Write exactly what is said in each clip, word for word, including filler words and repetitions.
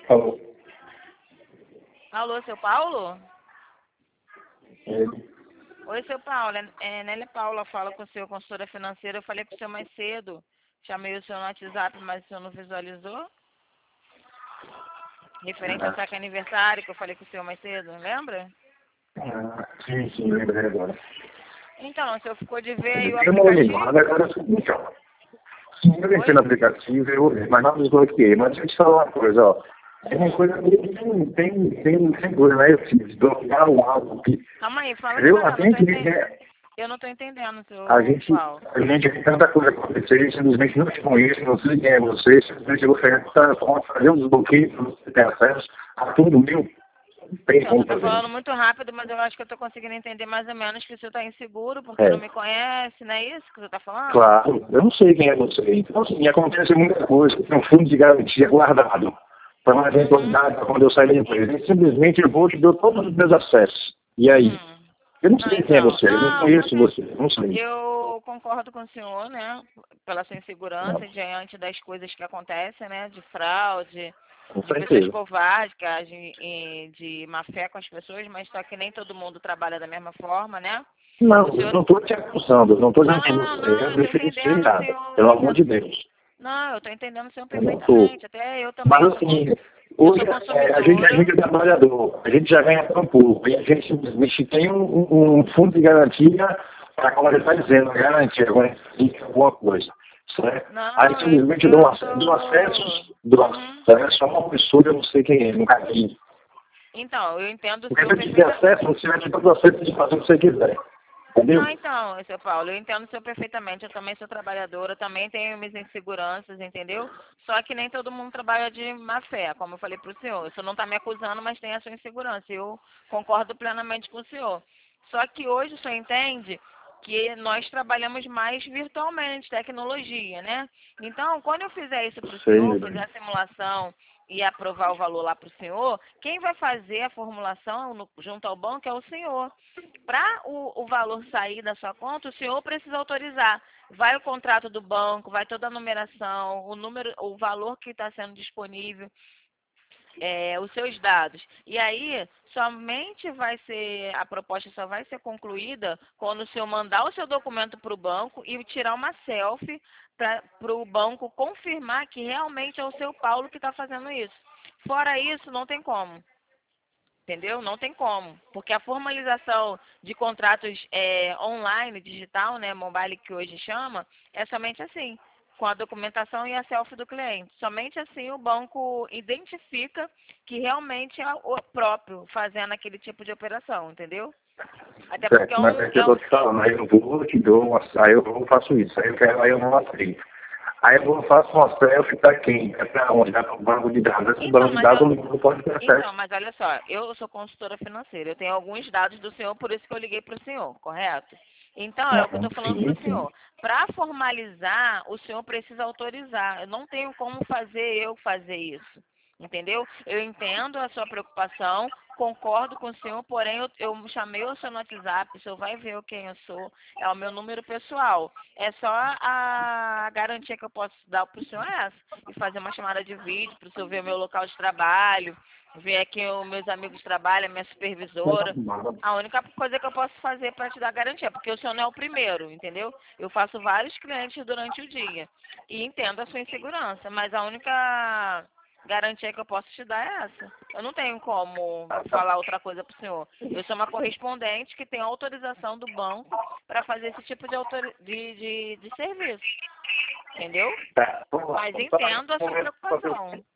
Alô? Alô, seu Paulo? Ele. Oi, seu Paulo. É, é Nélia Paula, fala com o seu consultora financeira. Eu falei com o senhor mais cedo. Chamei o senhor no WhatsApp, mas o senhor não visualizou. Referente ao Ah, saque aniversário que eu falei com o senhor mais cedo, lembra? ah, sim, sim, lembrei agora. Então, o senhor ficou de ver aí Ele o deu uma aplicativo? olhada, agora é o seguinte, ó. Sim, eu entrei no Oi? aplicativo, eu olhei, mas não desbloqueei. Mas deixa eu te falar uma coisa, ó. Tem uma Hum. coisa que tem, tem, tem, tem coisa, né? Eu preciso desbloquear o álbum que Calma aí, fala eu devagar. Eu não até tô entendi, entendendo. né? Eu não tô entendendo, A seu gente, Paulo. a gente tem tanta coisa acontecer, eu simplesmente não te conheço, não sei quem é você, simplesmente eu vou chegar com tanta forma, fazer um desbloqueio para você ter acesso a tudo meu. Não tem Então, como você tá fazer falando isso. muito rápido, mas eu acho que eu tô conseguindo entender mais ou menos que o senhor tá inseguro porque não É. me conhece, não é isso que você tá falando? Claro, eu não sei quem é você. Então, assim, acontece muita coisa. Tem um fundo de garantia guardado para uma Uhum. eventualidade, para quando eu sair da empresa. E simplesmente eu vou te dar todos os meus acessos. E aí? Hum. Eu não Não, sei quem é então, você, eu não não, com conheço certeza. você, eu não sei. Eu concordo com o senhor, né, pela sua Não, insegurança diante das coisas que acontecem, né, de fraude, com de pessoas certeza. covardes que agem em- de má fé com as pessoas, mas só que nem todo mundo trabalha da mesma forma, né? Não, O eu senhor. não estou te acusando, eu não estou dizendo que Não, você não, é eu tô entendendo, beneficiado, senhor, pelo eu amor entendo. de Deus. Não, eu tô entendendo o senhor Eu não estou. perfeitamente. Até eu também, Mas eu sou, cons- assim, eu hoje sou é, a gente, a consumidora. gente é trabalhador, a gente já ganha tão pouco, e a gente simplesmente tem um, um- um fundo de garantia para, como ele está dizendo, garantia, agora fica alguma coisa. Certo? Aí Não, eu, simplesmente eu dou, eu ac- dou tô. acessos, dou Uhum. acesso a uma pessoa que eu não sei quem é, nunca vi. Então, eu entendo o Porque se senhor eu te der perfeitamente. acesso, você vai ter todo o acesso de fazer o que você quiser. Não, Entendeu? então, seu Paulo, eu entendo o senhor perfeitamente. Eu também sou trabalhadora, eu também tenho minhas inseguranças, entendeu? Só que nem todo mundo trabalha de má fé, como eu falei para o senhor. O senhor não está me acusando, mas tem a sua insegurança. Eu concordo plenamente com o senhor. Só que hoje o senhor entende que nós trabalhamos mais virtualmente, tecnologia, né? Então, quando eu fizer isso para o senhor, Sei, fizer bem. a simulação e aprovar o valor lá para o senhor, quem vai fazer a formulação no- junto ao banco é o senhor. Para o, o valor sair da sua conta, o senhor precisa autorizar. Vai o contrato do banco, vai toda a numeração, o número, o valor que está sendo disponível, é, os seus dados. E aí, somente vai ser, a proposta só vai ser concluída quando o senhor mandar o seu documento para o banco e tirar uma selfie para o banco confirmar que realmente é o seu Paulo que está fazendo isso. Fora isso, não tem como. Entendeu? Não tem como. Porque a formalização de contratos é, online, digital, né, mobile que hoje chama, é somente assim, com a documentação e a selfie do cliente. Somente assim o banco identifica que realmente é o próprio fazendo aquele tipo de operação, entendeu? Até porque é Certo, mas um, é que eu é estou um, te falando, aí eu vou, te dou, uma, aí eu vou faço isso, aí eu quero, aí eu não aceito. Aí eu vou faço uma selfie para quem? É para onde? Vai para o banco de dados. Esse então, banco de mas dados eu, não pode ter então, acesso. mas olha só, eu sou consultora financeira, eu tenho alguns dados do senhor, por isso que eu liguei para o senhor, correto? Então, é o que eu Não, estou falando para sim, o sim. senhor. Para formalizar, o senhor precisa autorizar. Eu não tenho como fazer eu fazer isso. Entendeu? Eu entendo a sua preocupação, concordo com o senhor, porém eu, eu chamei o senhor no WhatsApp, o senhor vai ver quem eu sou, é o meu número pessoal. É só a garantia que eu posso dar para o senhor é essa. E fazer uma chamada de vídeo para o senhor ver o meu local de trabalho, ver aqui os meus amigos trabalham, minha supervisora. A única coisa que eu posso fazer para te dar garantia, porque o senhor não é o primeiro, entendeu? Eu faço vários clientes durante o dia e entendo a sua insegurança, mas a única garantia que eu posso te dar é essa. Eu não tenho como falar outra coisa para o senhor. Eu sou uma correspondente que tem autorização do banco para fazer esse tipo de, autori de, de, de serviço, entendeu? Tá, vamos lá. Mas Vamos entendo a um sua momento fazer o preocupação.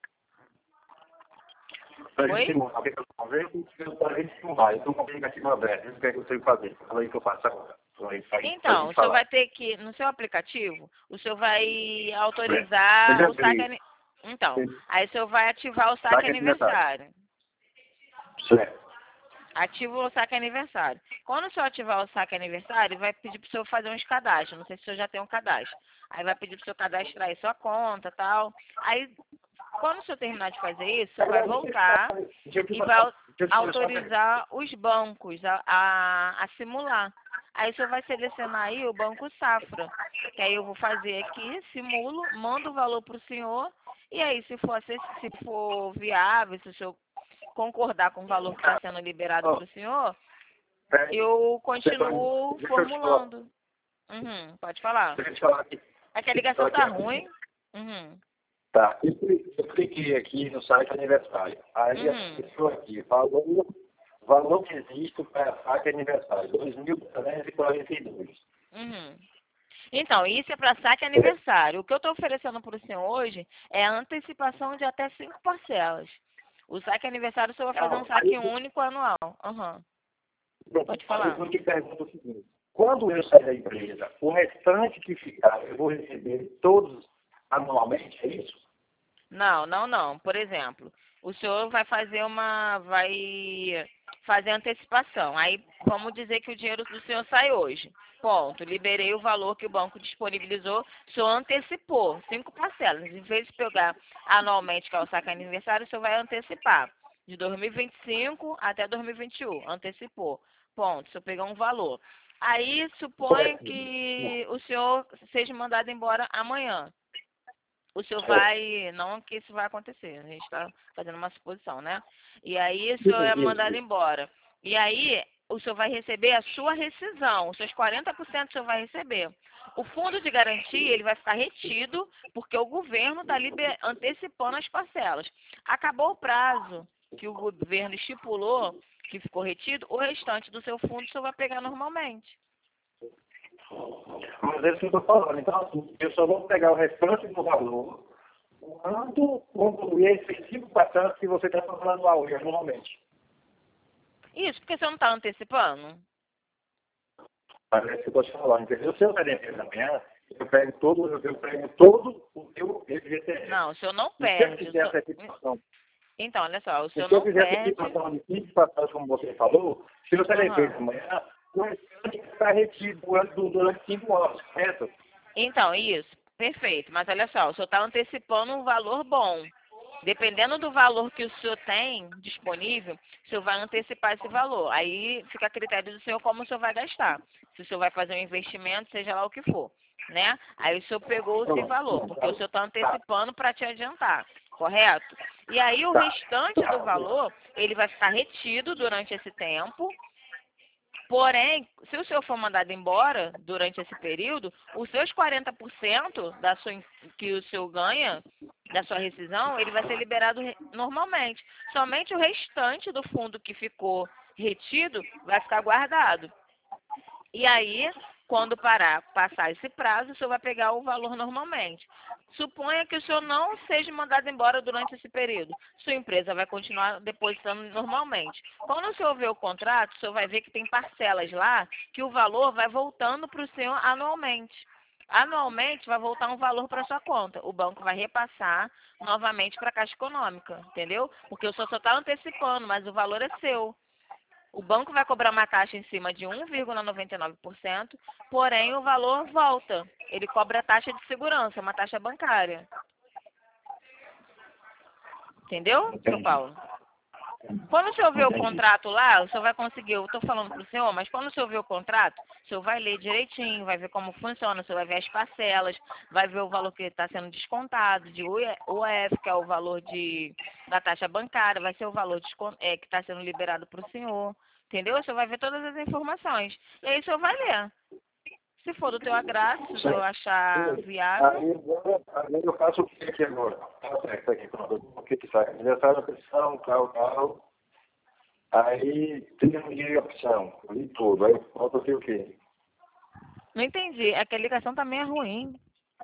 Pra gente Oi? simular, porque eu converso, pra gente simular. Eu estou com o aplicativo aberto, isso que é que eu tenho que fazer. Fala aí que eu faço agora. Fala aí, pra gente, pra Então, gente o senhor falar. vai ter que, no seu aplicativo, o senhor vai É. Eu autorizar já o saque. abri. ani- Então, aí o senhor vai ativar o saque Saque aniversário. aniversário. Certo. Ativa o saque aniversário. Quando o senhor ativar o saque aniversário, vai pedir para o senhor fazer uns cadastros. Não sei se o senhor já tem um cadastro. Aí vai pedir para o senhor cadastrar aí sua conta e tal. Aí, quando o senhor terminar de fazer isso, o senhor vai voltar Deixa eu te e vai au- deixa eu te fazer só uma pergunta. autorizar os bancos a, a, a simular. Aí o senhor vai selecionar aí o Banco Safra. Que aí eu vou fazer aqui, simulo, mando o valor para o senhor E aí, se for, se, se for viável, se o senhor concordar com o valor que está sendo liberado Ó, para o senhor, peraí, eu você vai- continuo deixa eu te falar, formulando. Uhum, pode falar. deixa eu te falar aqui. É que a Deixa eu te falar ligação tá aqui ruim. Uhum. Tá, eu cli- eu cliquei aqui no site aniversário. Aí Uhum. apareceu aqui, valor, valor que existe para saque aniversário, dois mil trezentos e quarenta e dois. Uhum. Então, isso é para saque aniversário. O que eu estou oferecendo para o senhor hoje é a antecipação de até cinco parcelas. O saque aniversário, o senhor vai fazer um Não, aí saque único anual. Uhum. eu, Pode aí falar. eu te pergunto o seguinte, quando eu sair da empresa, o restante que ficar, eu vou receber todos anualmente, é isso? Não, não, não. Por exemplo, o senhor vai fazer uma, vai fazer antecipação. Aí vamos dizer que o dinheiro do senhor sai hoje. Ponto. Liberei o valor que o banco disponibilizou. O senhor antecipou cinco parcelas. Em vez de pegar anualmente, que é o saque aniversário, o senhor vai antecipar de dois mil e vinte e cinco até dois mil e vinte e um. Antecipou. Ponto. O senhor pegou um valor. Aí suponha Correto. que o senhor seja mandado embora amanhã. O senhor Certo. vai, não que isso vai acontecer, a gente está fazendo uma suposição, né? E aí o Isso, senhor é mandado isso. embora. E aí o senhor vai receber a sua rescisão, os seus quarenta por cento o senhor vai receber. O fundo de garantia, ele vai ficar retido, porque o governo está antecipando as parcelas. Acabou o prazo que o governo estipulou, que ficou retido, o restante do seu fundo o senhor vai pegar normalmente. Mas é isso que eu estou falando. Então, assim, eu só vou pegar o restante do valor quando concluir esses cinco passados que você está falando lá hoje, normalmente. Isso, porque você não está antecipando? Mas é isso que eu estou te falando, entendeu? Se eu sair da empresa amanhã, eu pego todo, eu eu pego todo o meu F G T S. Não, o senhor não E se eu perde. O fizer senhor... essa equipação, Então, olha só, o e senhor se eu não fizer essa perde. equipação de cinco passados, como você falou, se eu sair da empresa Aham. amanhã, o restante está retido durante, durante cinco anos, certo? Então, isso, perfeito. Mas olha só, o senhor está antecipando um valor bom. Dependendo do valor que o senhor tem disponível, o senhor vai antecipar esse valor. Aí fica a critério do senhor como o senhor vai gastar. Se o senhor vai fazer um investimento, seja lá o que for, né? Aí o senhor pegou esse valor, porque o senhor está antecipando para te adiantar, correto? E aí o restante do valor, ele vai ficar retido durante esse tempo. Porém, se o senhor for mandado embora durante esse período, os seus quarenta por cento da sua, que o senhor ganha da sua rescisão, ele vai ser liberado re- normalmente. Somente o restante do fundo que ficou retido vai ficar guardado. E aí, quando parar, passar esse prazo, o senhor vai pegar o valor normalmente. Suponha que o senhor não seja mandado embora durante esse período. Sua empresa vai continuar depositando normalmente. Quando o senhor vê o contrato, o senhor vai ver que tem parcelas lá que o valor vai voltando para o senhor anualmente. Anualmente vai voltar um valor para sua conta. O banco vai repassar novamente para a Caixa Econômica, entendeu? Porque o senhor só está antecipando, mas o valor é seu. O banco vai cobrar uma taxa em cima de um vírgula noventa e nove por cento, porém o valor volta. Ele cobra a taxa de segurança, uma taxa bancária. Entendeu, seu Entendi. Paulo? Quando o senhor vê o Entendi. contrato lá, o senhor vai conseguir, eu estou falando para o senhor, mas quando o senhor vê o contrato, o senhor vai ler direitinho, vai ver como funciona, o senhor vai ver as parcelas, vai ver o valor que está sendo descontado de U F, que é o valor de, da taxa bancária, vai ser o valor descon- é, que está sendo liberado para o senhor, entendeu? O senhor vai ver todas as informações. E aí o senhor vai ler. Se for do teu agrado, se o senhor achar viável, Aí agora, agora eu faço o que aqui agora? Tá certo aqui, pronto. O que que sai? Aniversário da opção, tal, tal. Aí tem um dia de opção, ali tudo. Aí falta aqui o quê? não entendi. É que a ligação também é ruim.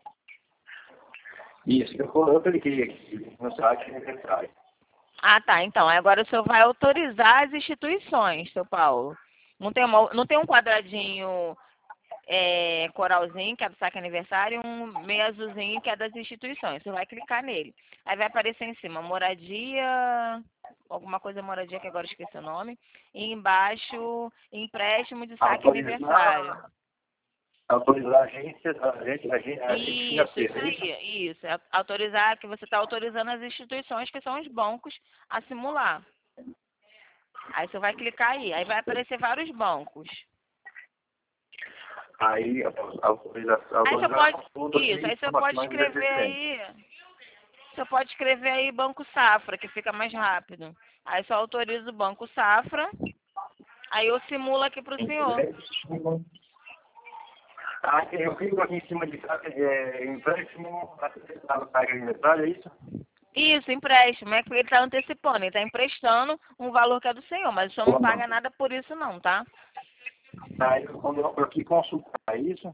Isso, eu, eu cliquei aqui no site aniversário. Ah, tá. Então, agora o senhor vai autorizar as instituições, seu Paulo. Não tem, uma- não tem um quadradinho é, coralzinho, que é do saque aniversário, e um meio azulzinho, que é das instituições. Você vai clicar nele. Aí vai aparecer em cima, moradia, alguma coisa moradia, que agora eu esqueci o nome. E embaixo, empréstimo de saque aniversário. Autorizar, autorizar agências, agente, agente, agente Isso, financeiro, isso é isso? aí, isso. É autorizar, que você está autorizando as instituições, que são os bancos, a simular. Aí você vai clicar aí, aí vai aparecer vários bancos. Aí, autorização, Aí você autorizar a pode, consulta isso, de aí você pode informações escrever existentes. aí, Você pode escrever aí Banco Safra, que fica mais rápido. Aí só autoriza o Banco Safra. Aí eu simulo aqui para o senhor. Ah, eu clico aqui em cima de é, empréstimo para pagar aniversário, é isso? Isso, empréstimo. É que ele está antecipando, ele está emprestando um valor que é do senhor, mas o senhor não paga nada por isso não, tá? Aí eu coloco aqui consultar, é isso?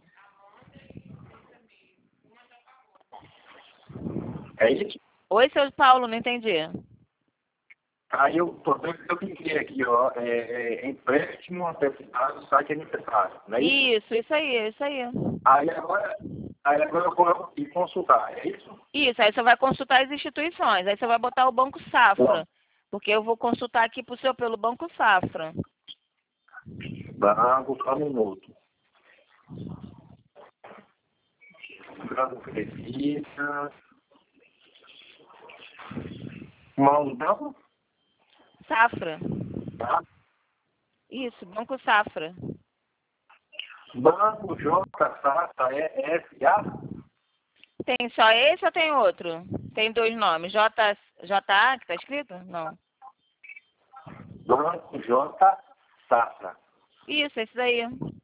É isso? Oi, seu Paulo, não entendi. Aí eu, eu cliquei aqui, ó, é, é, empréstimo antecipado, saque aniversário, não é isso? Isso, isso aí, isso aí. Aí agora, aí agora eu coloco aqui consultar, é isso? Isso, aí você vai consultar as instituições, aí você vai botar o Banco Safra, porque eu vou consultar aqui pro senhor pelo Banco Safra. Banco, só um minuto. Banco Credita. Mão do banco? Safra. Tá. Isso, Banco Safra. Banco J Sata é S A? Tem só esse ou tem outro? Tem dois nomes, J, JA que tá escrito? Não. Banco J Sata. Isso, esse daí.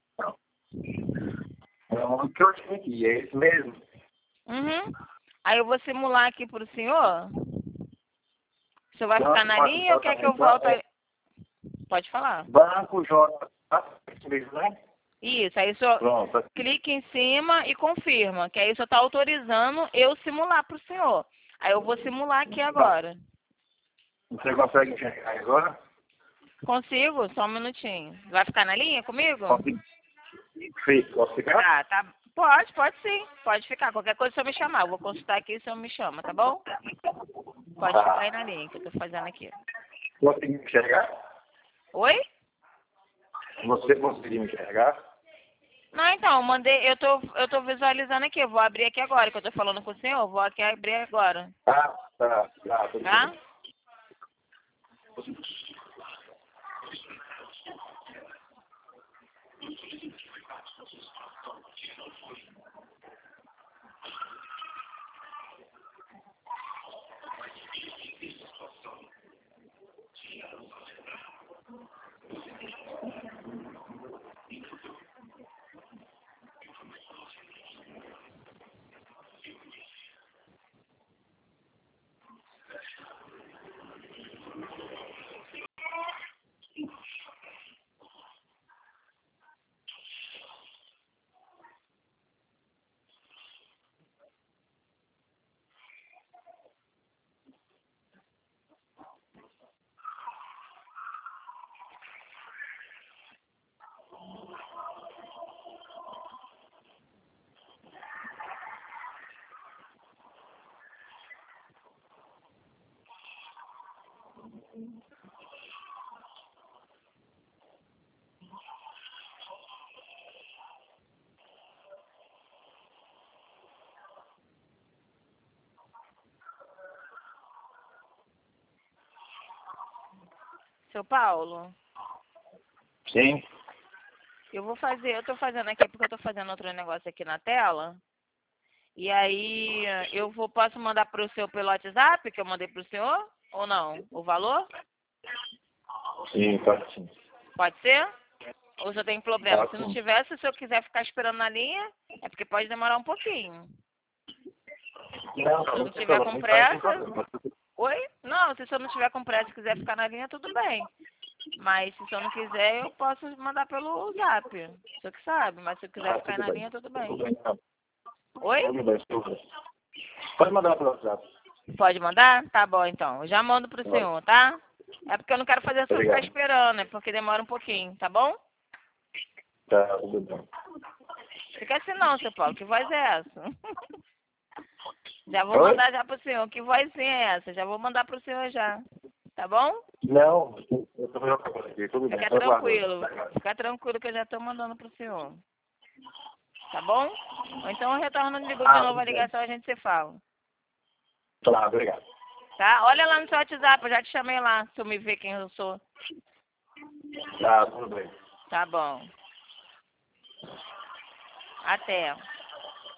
É o que eu tinha aqui, é esse mesmo? Uhum. Aí eu vou simular aqui pro senhor. O senhor vai Banco ficar na J linha ou quer que eu volte? é Pode falar. Banco J Sata, é esse mesmo, né? Isso, aí o senhor Pronto. clica em cima e confirma, que aí o senhor está autorizando eu simular para o senhor. Aí eu vou simular aqui agora. Você consegue enxergar agora? Consigo? Só um minutinho. Vai ficar na linha comigo? Consigo. Fico. Posso ficar? Tá, tá. Pode, pode sim. Pode ficar. Qualquer coisa, se eu me chamar. Eu vou consultar aqui e o senhor me chama, tá bom? Pode Tá. ficar aí na linha que eu tô fazendo aqui. Consegue enxergar? Oi? Você conseguiu enxergar? Não, então, eu mandei, eu tô, eu tô visualizando aqui. Eu vou abrir aqui agora, que eu tô falando com o senhor. Eu vou aqui abrir agora. Ah, tá, tá, tudo Tá? bem. Seu Paulo, Sim. eu vou fazer, eu tô fazendo aqui porque eu tô fazendo outro negócio aqui na tela. E aí eu vou, posso mandar pro seu pelo WhatsApp, que eu mandei pro senhor? Ou não? O valor? Sim, pode sim. Pode ser? Ou o senhor tem problema? Pode Se não sim. tiver, se o senhor quiser ficar esperando na linha, é porque pode demorar um pouquinho. Não, Se não não tem tiver problema, com não faz sem pressa... problema. Oi? Não, se o senhor não tiver com pressa e quiser ficar na linha, tudo bem. Mas se o senhor não quiser, eu posso mandar pelo zap. O senhor que sabe, mas se eu quiser Ah, ficar tudo na bem. linha, tudo bem. Tudo bem, não. Oi? Tudo bem, tudo bem. Pode mandar para o WhatsApp. Pode mandar? Tá bom, então. Eu já mando pro Pode. senhor, tá? É porque eu não quero fazer o senhor ficar Obrigado. esperando, é porque demora um pouquinho, tá bom? Tá, tudo bem. Fica assim não, seu Paulo. Que voz é essa? Já vou Oi? mandar já pro senhor. Que vozinha é essa? Já vou mandar pro senhor já. Tá bom? Não, eu tô vendo agora aqui, tudo bem. Fica Tô tranquilo. aguardando. Fica tranquilo que eu já tô mandando pro senhor. Tá bom? Ou então eu retorno e ligo de Ah, novo a tudo bem. ligação e a gente se fala. Tá, obrigado. Tá? Olha lá no seu WhatsApp, eu já te chamei lá, se eu me ver quem eu sou. Tá, tudo bem. Tá bom. Até.